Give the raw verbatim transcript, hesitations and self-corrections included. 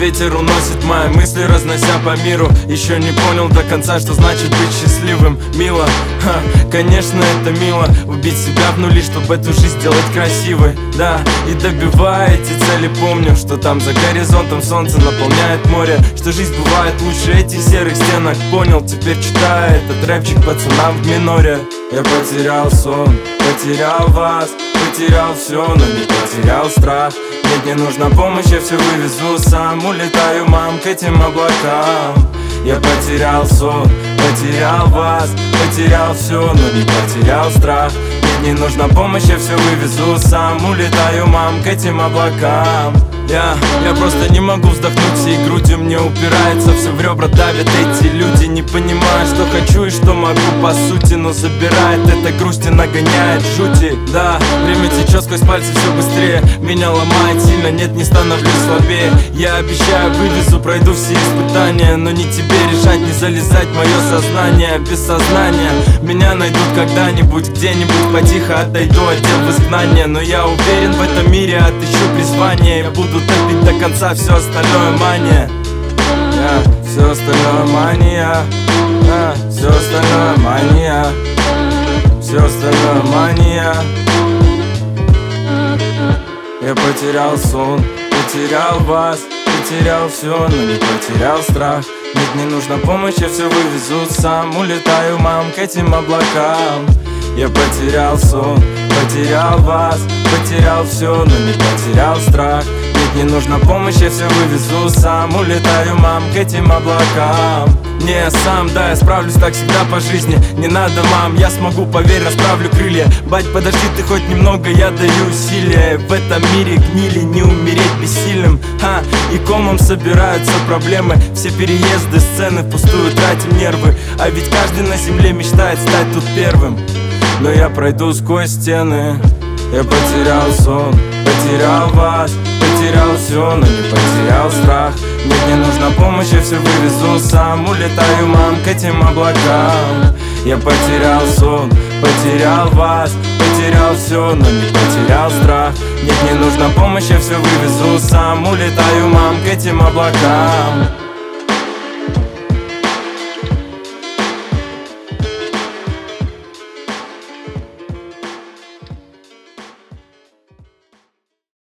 ветер уносит мои мысли, разнося по миру. Еще не понял до конца, что значит быть счастливым. Мило, ха, конечно это мило, убить себя в нули, чтобы эту жизнь сделать красивой. Да, и добивая эти цели, помню, что там за горизонтом солнце наполняет море, что жизнь бывает лучше этих серых стенок. Понял, теперь читаю этот рэпчик пацанам в миноре. Я потерял сон, потерял вас, потерял все, но не потерял страх. Нет, не нужна помощь, я все вывезу сам. Улетаю, мам, к этим облакам. Я потерял сон, потерял вас, потерял все, но не потерял страх. Нет, не нужна помощь, я все вывезу сам. Улетаю, мам, к этим облакам. Я, я просто не могу вздохнуть всей грудью, мне упирается, все в ребра давят эти люди. Не понимаю, что хочу и что могу по сути, но забирает эта грусть и нагоняет жути. Да, время течет сквозь пальцы все быстрее, меня ломает сильно, нет, не становлюсь слабее. Я обещаю, вывезу, пройду все испытания, но не тебе решать, не залезать в мое сознание. Без сознания меня найдут когда-нибудь, где-нибудь потихо отойду, отдел в изгнание. Но я уверен, в этом мире отыщу призвание. Я буду топить до конца, все остальное мания. Yeah, все остальное мания. Yeah, все остальное мания. Все остальное мания. Я потерял сон, потерял вас, потерял все, но не потерял страх. Нет, не нужна помощь, я все вывезу сам. Улетаю, мам, к этим облакам. Я потерял сон, потерял вас, потерял все, но не потерял страх. Нет, не нужна помощь, я все вывезу сам. Улетаю, мам, к этим облакам. Не, сам, да, я справлюсь так всегда по жизни. Не надо, мам, я смогу, поверь, расправлю крылья. Бать, подожди ты хоть немного, я даю усилия. В этом мире гнили, не умереть бессильным. Ха, и комом собираются проблемы. Все переезды, сцены, впустую тратим нервы. А ведь каждый на земле мечтает стать тут первым. Но я пройду сквозь стены. Я потерял сон, потерял вас, потерял все, но не потерял страх. Мне не нужна помощь, я все вывезу сам. Улетаю, мам, к этим облакам. Я потерял сон, потерял вас, потерял все, но не потерял страх. Нет, не нужна помощь, я все вывезу сам. Улетаю, мам, к этим облакам.